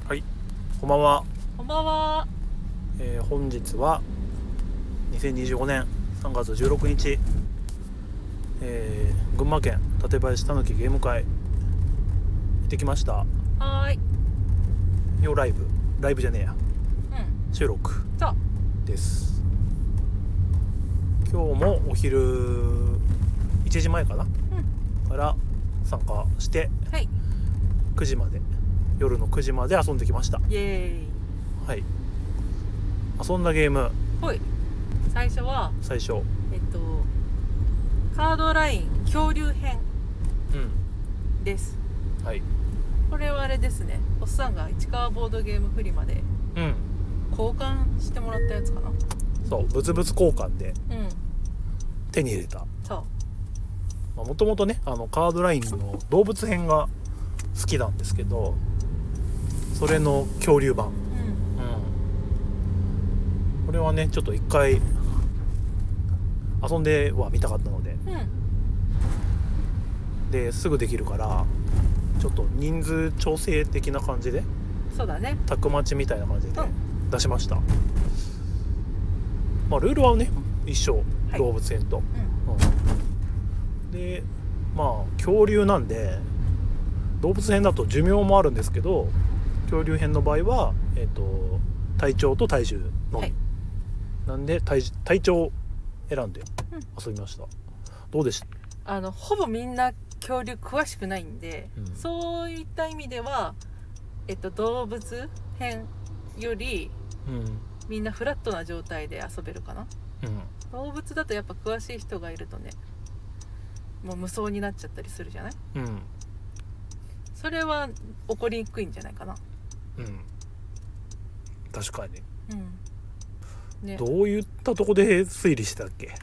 はい、こんばんは。 こんばんは。 本日は2025年3月16日、群馬県館林たぬきゲーム会行ってきました。 はーい。 ライブじゃねえや、収録そうです。今日もお昼1時前かな、から参加して、 はい、 9時まで夜の9時まで遊んできました。 イエーイ。 はい、遊んだゲーム、 ほい。最初はカードライン恐竜編です。 はい。 これはあれですね、おっさんが市川ボードゲームフリマで交換してもらったやつかな。 そう、物々交換で手に入れた。 そう、 もともとね、カードラインの動物編が好きなんですけど、それの恐竜版、これはねちょっと一回遊んでは見たかったので、ですぐできるからちょっと人数調整的な感じで、 そうだね、 タッグマッチみたいな感じで出しました。ルールはね一緒、動物編と、で恐竜なんで、動物編だと寿命もあるんですけど、恐竜編の場合は、体長と体重のみ、なんで体長を選んで遊びました。どうでした？ ほぼみんな恐竜詳しくないんで、そういった意味では、動物編より、みんなフラットな状態で遊べるかな。動物だとやっぱ詳しい人がいるとね、もう無双になっちゃったりするじゃない。それは起こりにくいんじゃないかな。 確かに。 ね、 どういったとこで推理したっけ？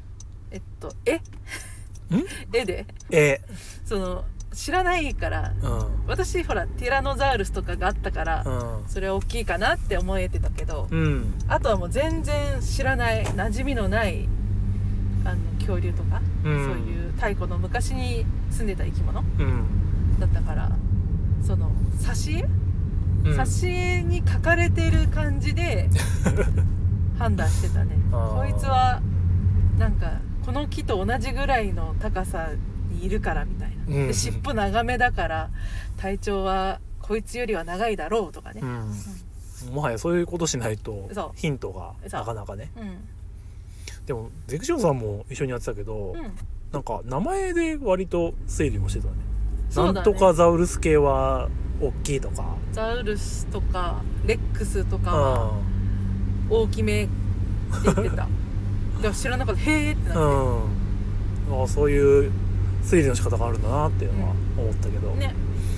絵で知らないから、私ほらティラノザウルスとかがあったから、それは大きいかなって思えてたけど、あとはもう全然知らない、馴染みのない恐竜とか、そういう太古の昔に住んでた生き物、だったから、その挿絵に描かれてる感じで判断してたね。こいつはなんかこの木と同じぐらいの高さにいるからみたいな、で尻尾長めだから体長はこいつよりは長いだろうとかね、 もはやそういうことしないとヒントがなかなかね。でもゼクションさんも一緒にやってたけど、なんか名前で割と推理もしてたね。なんとかザウルス系は大きいとか、 ザウルスとかレックスとかは大きめって言ってた。でも知らなかった。へーってなって、 そういう推理の仕方があるんだなっていうのは思ったけど、 ね、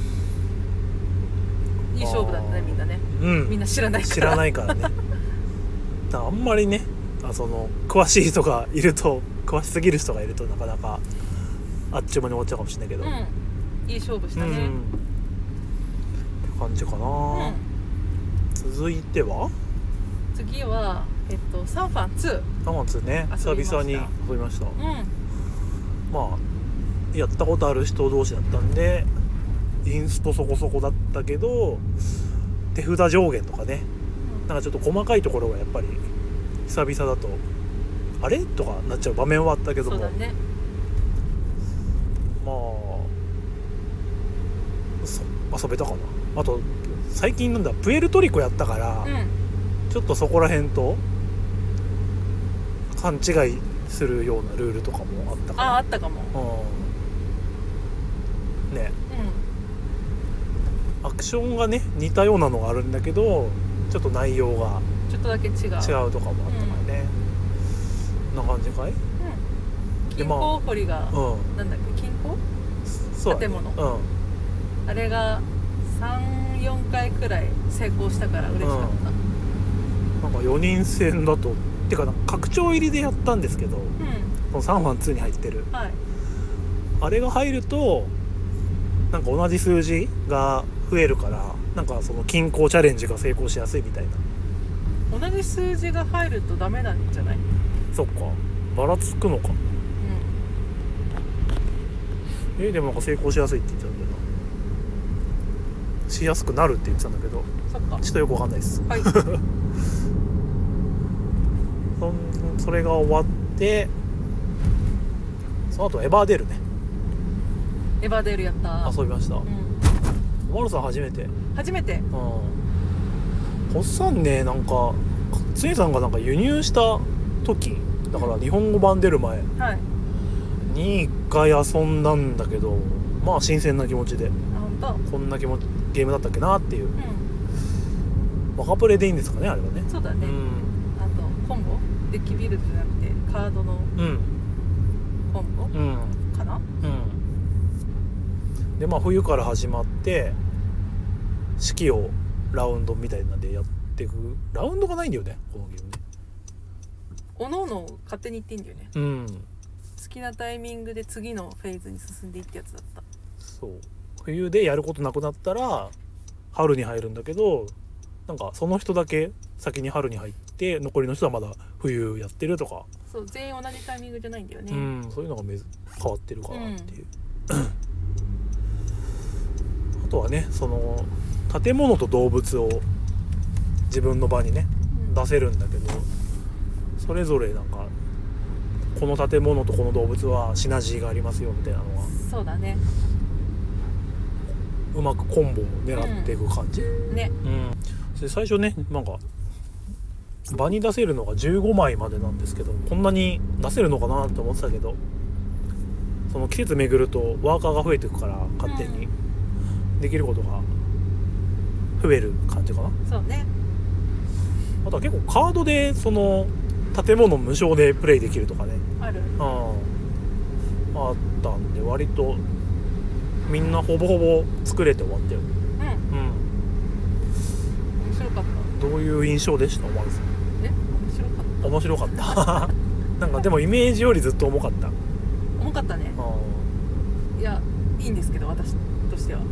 いい勝負だったね、みんなね。みんな知らないからね。あんまりね、詳しい人がいると、詳しすぎる人がいるとなかなかあっちゅう間に終わっちゃうかもしれないけど、 いい勝負したね、 って感じかな。続いてはサンファン2 ね、久々に遊びました。やったことある人同士だったんでインストそこそこだったけど、手札上限とかね、なんかちょっと細かいところがやっぱり久々だとあれとかなっちゃう場面はあったけども、 そうだね、 遊べたかな。あと最近プエルトリコやったから、ちょっとそこら辺と勘違いするようなルールとかもあったかな。 あったかも、 ね、アクションがね似たようなのがあるんだけど、ちょっと内容がちょっとだけ違うとかもあったからね。こんな感じかい？ 金庫掘りが、なんだっけ、金庫？そうだね、建物、あれが 3,4 回くらい成功したから嬉しかった。 なんか4人戦だとてか拡張入りでやったんですけど、このサンファン2に入ってる、あれが入るとなんか同じ数字が増えるから、なんかその均衡チャレンジが成功しやすいみたいな。 同じ数字が入るとダメなんじゃない？ そっか、ばらつくのか。でもなんか成功しやすいって言ってたんだよしやすくなるって言ってたんだけど、ちょっとよくわかんないです、はい、それが終わって、その後エバーデールね。 エバーデールやった。 遊びました。マルさん初めて。ホッサンね、なんかつねさんがなんか輸入した時だから日本語版出る前に一回遊んだんだけど、まあ新鮮な気持ちで、こんなゲームだったっけなっていう、バカプレでいいんですかね、あれはね。 そうだね、あとコンボデッキビルドじゃなくてカードのコンボ、かな。 でまあ冬から始まって四季をラウンドみたいなんでやっていく。ラウンドがないんだよね、このゲームね。 おのおの勝手に行っていいんだよね。好きなタイミングで次のフェーズに進んでいってやつだった。 そう、冬でやることなくなったら春に入るんだけど、なんかその人だけ先に春に入って残りの人はまだ冬やってるとか。 そう、全員同じタイミングじゃないんだよね。 そういうのが変わってるかなっていう、あとはね、その建物と動物を自分の場にね、出せるんだけど、それぞれなんかこの建物とこの動物はシナジーがありますよみたいなのが、 そうだね、 うまくコンボを狙っていく感じ、 ね。 で最初ね、なんか場に出せるのが15枚までなんですけど、こんなに出せるのかなって思ってたけど、その季節巡るとワーカーが増えていくから勝手にできることが増える感じかな。 そうね。 あとは結構カードでその建物無償でプレイできるとかね、 あったんで、割とみんなほぼほぼ作れて終わったよ。 面白かった。 どういう印象でした？まず面白かったなんかでもイメージよりずっと重かった。 重かったね。いや、いいんですけど、私としては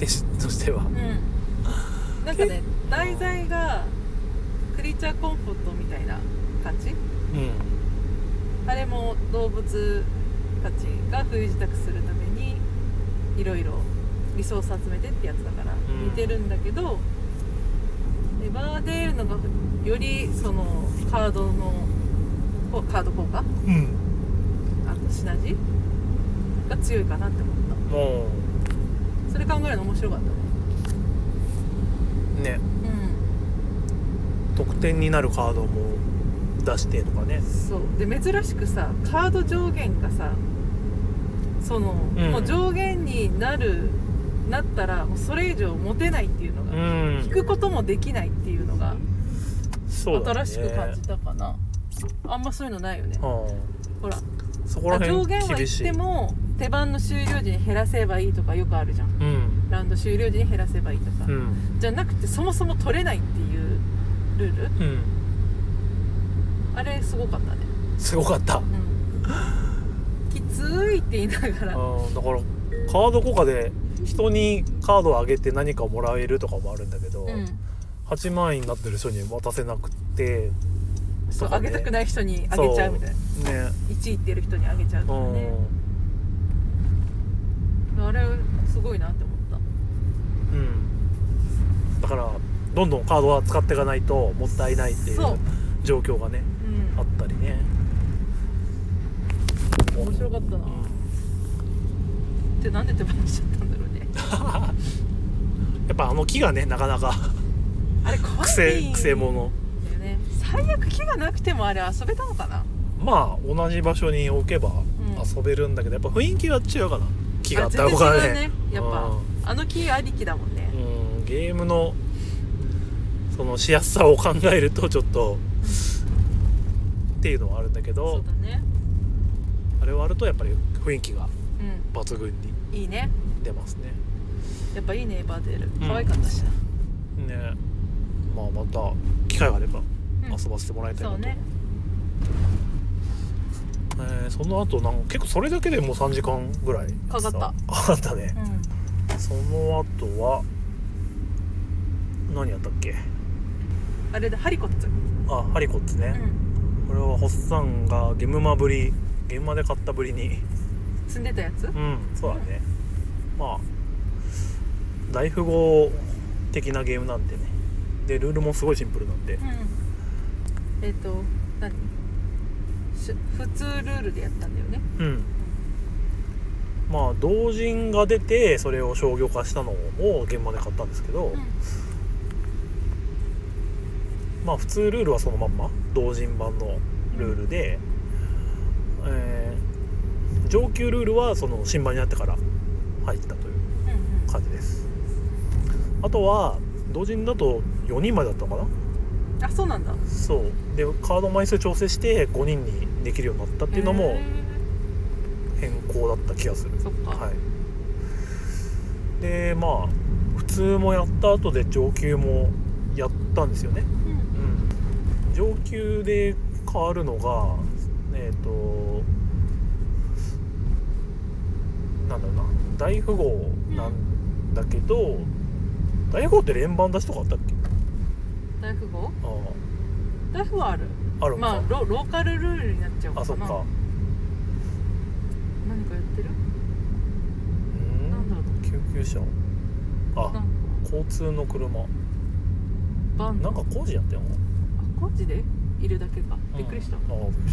なんかね、題材がクリーチャーコンフォートみたいな感じ、あれも動物たちが冬支度するためにいろいろリソース集めてってやつだから似てるんだけど、エバーデールのがよりそのカード効果、あとシナジーが強いかなって思った。それ考えるの面白かったね。得点になるカードも出してとかね。 そうで、珍しくさ、カード上限がさ、その、もう上限になったらもうそれ以上持てないっていうのが、引くこともできないっていうのが新しく感じたかな。あんまそういうのないよね。ほら、 そこら辺上限は言っても手番の終了時に減らせばいいとかよくあるじゃん、ラウンド終了時に減らせばいいとか、じゃなくてそもそも取れないっていうルール、あれすごかったね。 すごかった、 きついって言いながら、だからカード効果で人にカードを上げて何かをもらえるとかもあるんだけど、8万円になってる人に渡せなくて、 そう、あげたくない人にあげちゃうみたいな、ね、1位ってる人にあげちゃうとかね、あれすごいなって思った。 だからどんどんカードは使っていかないともったいないっていう状況がね、あったりね。 面白かったな、で、なんで手放しちゃったんだろうねやっぱあの木がね、なかなかあれ怖いくせ者最悪木がなくてもあれ遊べたのかな。 まあ同じ場所に置けば遊べるんだけど、やっぱ雰囲気は違うかな、木があった方がね。 やっぱあの木ありきだもんね。 ゲームのそのしやすさを考えるとちょっと、っていうのはあるんだけど、 そうだね、 あれはあるとやっぱり雰囲気が抜群にいいね、 出ますね。 やっぱいいね、バーデール可愛かったしな、 ね。まあまた機会があれば遊ばせてもらいたいなと、そうね。その後結構それだけでもう3時間ぐらいかかったね、その後は何やったっけ、 あれでハリコッツ。 ハリコッツね、これはホッサンがゲームマで買ったぶりに積んでたやつ。 そうだね。まあ大富豪的なゲームなんでね。でルールもすごいシンプルなんで、 何普通ルールでやったんだよね。 まあ同人が出てそれを商業化したのを現場で買ったんですけど、まあ普通ルールはそのまんま同人版のルールで、上級ルールはその新版になってから入ったという感じです。あとは同人だと4人までだったのかな。あ、そうなんだ。 そうでカード枚数調整して5人にできるようになったっていうのも変更だった気がする。 そっか。 はい。でまあ普通もやった後で上級もやったんですよね。上級で変わるのがなんだろうな、大富豪なんだけど、大富豪って連番出しとかあったっけ？ 大富豪？大富豪はあるのか。まあローカルルールになっちゃうかな。 あ、そっか。 何かやってる？なんだろう。 救急車。交通の車。なんか工事やったよな。 工事でいるだけか。びっくりした。 びっくりした。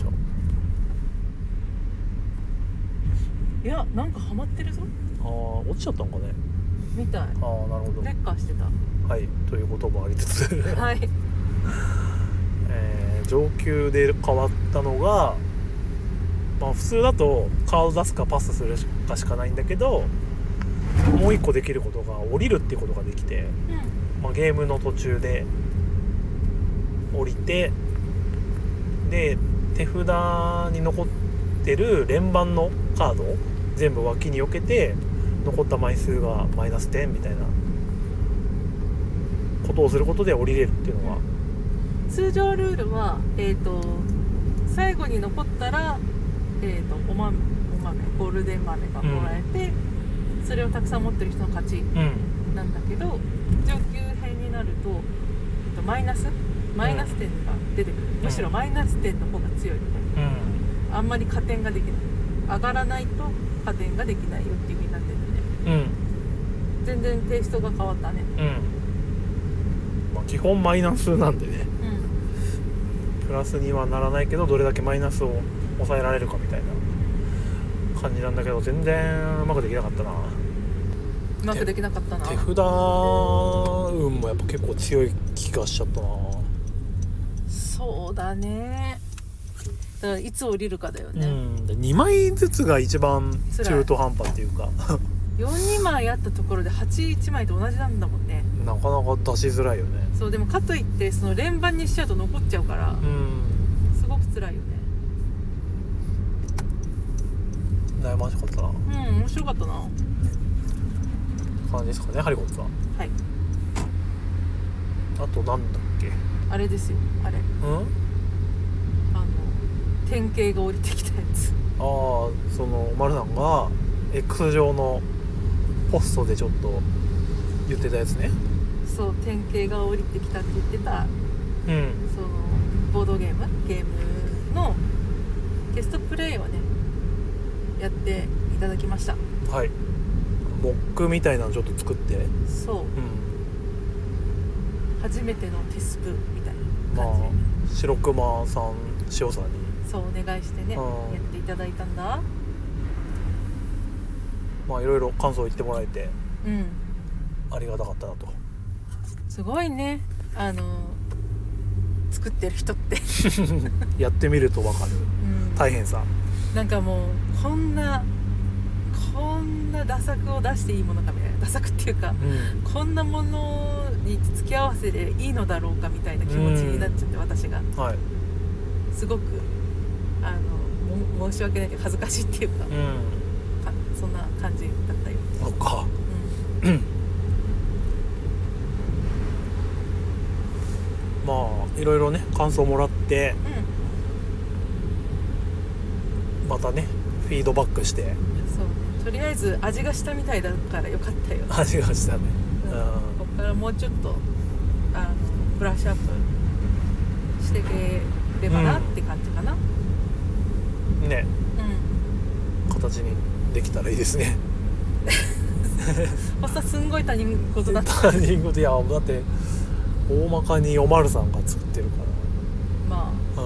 いや、なんかハマってるぞ。 落ちちゃったんかね。 みたい。なるほど。 劣化してた。 はい、ということもありつつはい。 上級で変わったのが、まあ普通だとカード出すかパスするかしかないんだけど、もう一個できることが降りるっていうことができて、まあ、ゲームの途中で降りて、で手札に残ってる連番のカードを全部脇に避けて残った枚数がマイナス10みたいなことをすることで降りれるっていうのが、 通常ルールは、最後に残ったら、お豆ゴールデン豆がもらえて、それをたくさん持ってる人の勝ちなんだけど、上級編になると、マイナス点が出てくる。むしろマイナス点の方が強いみたいな。あんまり加点ができない。上がらないと加点ができないよっていう風になってるね。全然テイストが変わったね。まあ、 基本マイナスなんでね、プラスにはならないけどどれだけマイナスを抑えられるかみたいな感じなんだけど、全然うまくできなかったな。 うまくできなかったな。 手札運もやっぱ結構強い気がしちゃったな。 そうだね。だからいつ降りるかだよね。 2枚ずつが一番中途半端っていうか 4枚あったところで81枚と同じなんだもんね。 なかなか出しづらいよね。 そう、でもかといってその連番にしちゃうと残っちゃうから、すごく辛いよね。 悩ましかったな。 面白かったな感じですかね、ハリコッツは。 はい。 あとなんだっけ、 あれですよ、あれ、典型が降りてきたやつ。 そのマルナンが X 上のポストでちょっと言ってたやつね。 そう、典型が降りてきたって言ってた、そのボードゲームのテストプレイをねやっていただきました。 はい。モックみたいなのちょっと作って、 そう、初めてのテスプみたいな感じで、 白熊さん、塩さんにそうお願いしてね、やっていただいたんだ。 まあいろいろ感想を言ってもらえて、ありがたかったなと。 すごいね、作ってる人ってやってみると分かる、大変さ。 なんかもうこんなダ作を出していいものかみたいな、ダ作っていうか、こんなものに付き合わせでいいのだろうかみたいな気持ちになっちゃって、私が、すごく申し訳ないけど恥ずかしいっていうか、そんな感じだったよ。 そっか。まあいろいろね感想もらって、またねフィードバックして、 そうね、とりあえず味がしたみたいだからよかったよ。 味がしたね。 ここからもうちょっとブラッシュアップしていければなって感じかな。 ね、形にできたらいいですね。 発作すんごい他人事だった。 他人事、いやだって大まかにおまるさんが作ってるから。 まあ、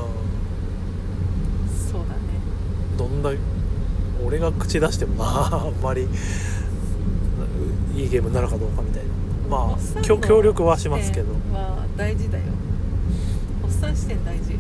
そうだね。 どんだ俺が口出してもあんまりいいゲームになるかどうかみたいな。まあ協力はしますけど。 は大事だよ。おっさん視点大事。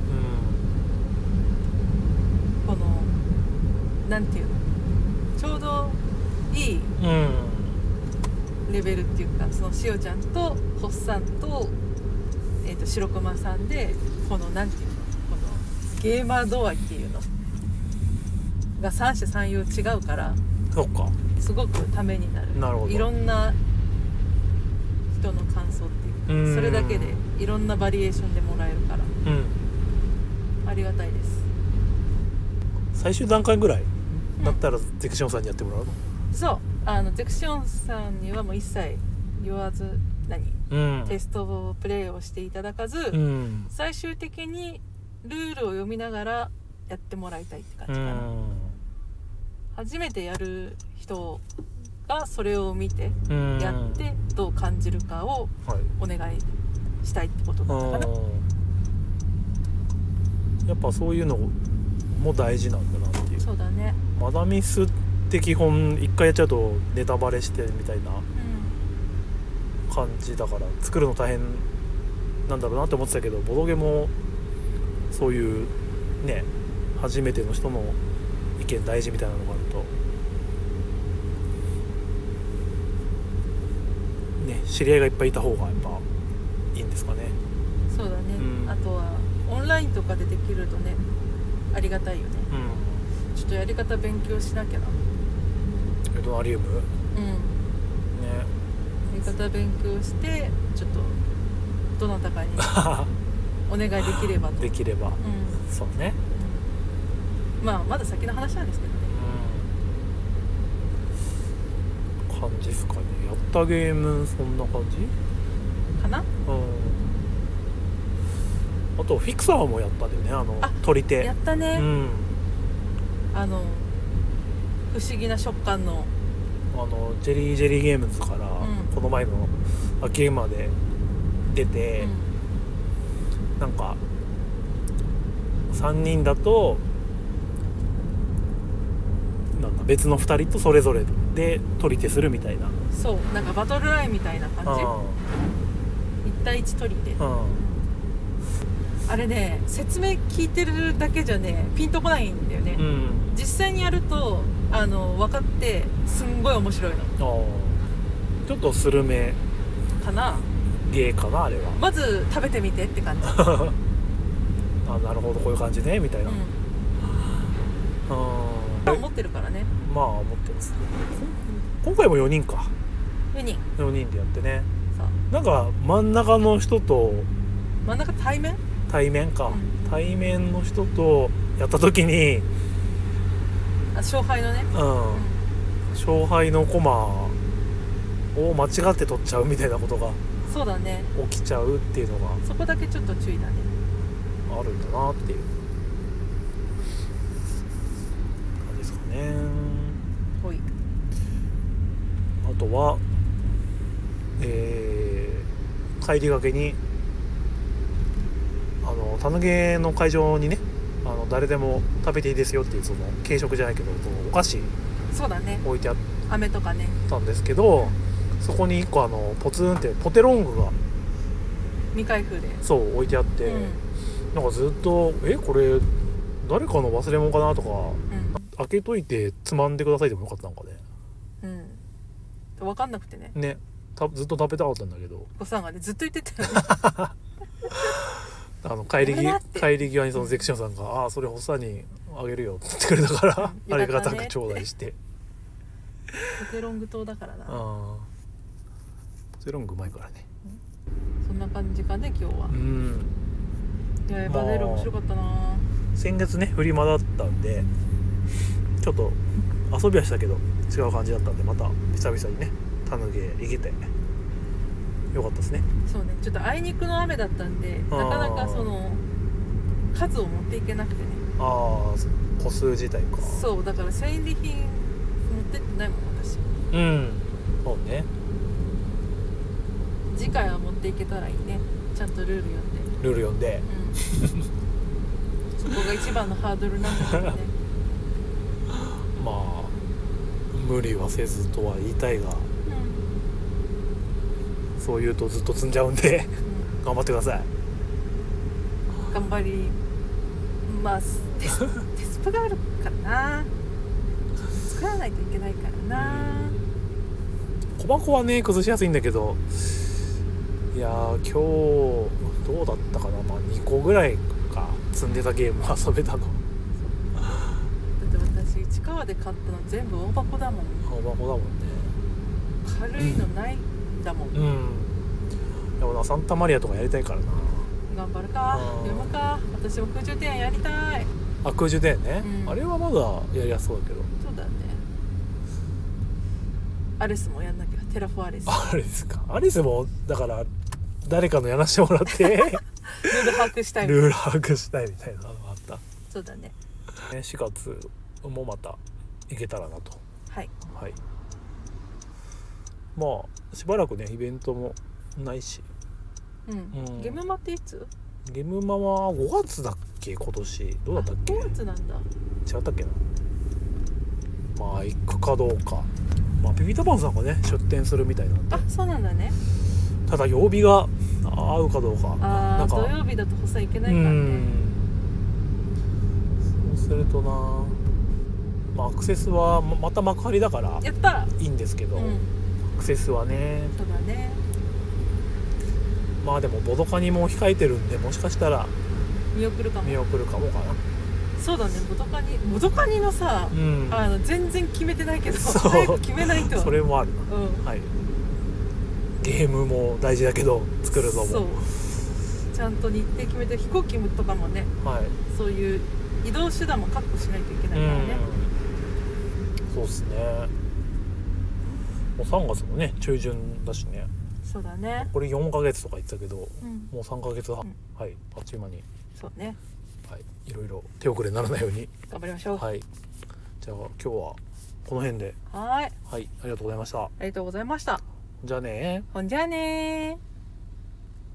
このなんていうの、ちょうどいいレベルっていうか、そのしおちゃんとホッサンと白熊さんでこのなんていうの、このゲーマー度合いっていうのが三者三様違うから、 そっか、 すごくためになる。 なるほど。 いろんな人の感想っていうか、それだけでいろんなバリエーションでもらえるから、ありがたいです。 最終段階ぐらいだったらゼクシオンさんにやってもらうの？ そう、ゼクシオンさんにはもう一切言わずテストプレイをしていただかず、最終的にルールを読みながらやってもらいたいって感じかな。初めてやる人がそれを見てやってどう感じるかをお願いしたいってことだったかな。 やっぱそういうのも大事なんだなっていう。 そうだね。 マダミスって基本一回やっちゃうとネタバレしてみたいな感じだから、作るの大変なんだろうなって思ってたけど、ボドゲもそういうね、初めての人の意見大事みたいなのがあるとね、知り合いがいっぱいいた方がやっぱいいんですかね。 そうだね、あとはオンラインとかでできるとね、ありがたいよね。ちょっとやり方勉強しなきゃな。 エドナリウムね、 やり方勉強してちょっとどなたかにお願いできればと。 できれば、そうね、 まあまだ先の話なんですけどね、 感じですかね。やったゲームそんな感じかな。 あとフィクサーもやったんだよね、取り手やったね。不思議な食感のジェリーゲームズから、この前の秋ゲームまで出て、なんか3人だとなんだ、別の2人とそれぞれで取り手するみたいな。 そう、なんかバトルラインみたいな感じ。1対1取り手。あれね、説明聞いてるだけじゃねピンとこないんだよね、実際にやると分かってすんごい面白いの。 ちょっとスルメかな、 ゲーかな、あれは。 まず食べてみてって感じなるほど、こういう感じねみたいな。 持ってるからね。 まあ持ってます。今回も4人か。 4人でやってね。なんか真ん中の人と真ん中対面か、 対面の人とやった時に勝敗のね、 勝敗のコマを間違って取っちゃうみたいなことがそうだね、 起きちゃうっていうのがそこだけちょっと注意だね、 あるんだなっていう感じですかね。あとは帰りがけにタヌゲの会場にね、誰でも食べていいですよっていう、その軽食じゃないけどお菓子そうだね、 置いてあっ飴とかねたんですけど、そこに1個ポツンってポテロングが未開封でそう置いてあって、なんかずっとこれ誰かの忘れ物かなとか、開けといてつまんでくださいでもよかったのかね。 分かんなくてねずっと食べたかったんだけど、 お子さんがねずっと言ってたよね帰り際にそのゼクションさんがそれホッサンにあげるよって言ってくれたからありがたく頂戴してポテロング島だからな。 ポテロングうまいからね。 そんな感じかね今日は。いやエヴァデール面白かったな。 先月ねフリマだったんでちょっと遊びはしたけど違う感じだったんで、また久々にねタヌゲ行けてよかったですね。 そうね、ちょっとあいにくの雨だったんでなかなかその数を持っていけなくてね。 個数自体か。 そうだから戦利品持ってってないもん私。 そうね。 次回は持っていけたらいいね。ちゃんとルール読んで、 そこが一番のハードルなんだけどね。 まあ無理はせずとは言いたいが、そう言うとずっと積んじゃうんで、頑張ってください。 頑張りますテスプがあるからな。作らないといけないからな。 小箱はね崩しやすいんだけど、いや今日どうだったかな。まあ2個ぐらいか積んでたゲーム遊べたの。だって私市川で買ったの全部大箱だもん。 大箱だもんね。 軽いのないんだもん。でもなサンタマリアとかやりたいからな。 頑張るか、読むか。私も空中庭園やりたい。 空中庭園ね、あれはまだやりやすそうだけど。 そうだね。アレスもやんなきゃ。テラフォアレス。 アレスか。アレスもだから誰かのやらしてもらってルール把握したいみたいなのがあった。 そうだね。 4月もまた行けたらなと。 はい、 はい、まあしばらくねイベントもないし、 ゲムマっていつ？ ゲムマは5月だっけ今年。どうだったっけ。 5月なんだ。 違ったっけな。まあ行くかどうか。まあピピタパンさんがね出店するみたいなんで。 あ、そうなんだね。ただ曜日が合うかどうか。 なんか土曜日だと補佐いけないからね。 そうするとな、まあアクセスはまた幕張だからやったいいんですけど、アクセスはね。 そうだね。 まあでもボドカニも控えてるんで、もしかしたら見送るかもかな。 そうだね。ボドカニのさ、全然決めてないけど早く決めないと。 それもあるな、はい。ゲームも大事だけど作るのもそうちゃんと日程決めて、飛行機とかもね、そういう移動手段も確保しないといけないからね。 そうっすね。もう3月もね中旬だしね。 そうだね。 これ4ヶ月とか言ってたけど、もう3ヶ月半、はい、あっという間に。 そうね。 はい、いろいろ手遅れにならないように頑張りましょう。 はい。じゃあ今日はこの辺で。 はい、 ありがとうございました。 ありがとうございました。 じゃあね。 ほんじゃあねー。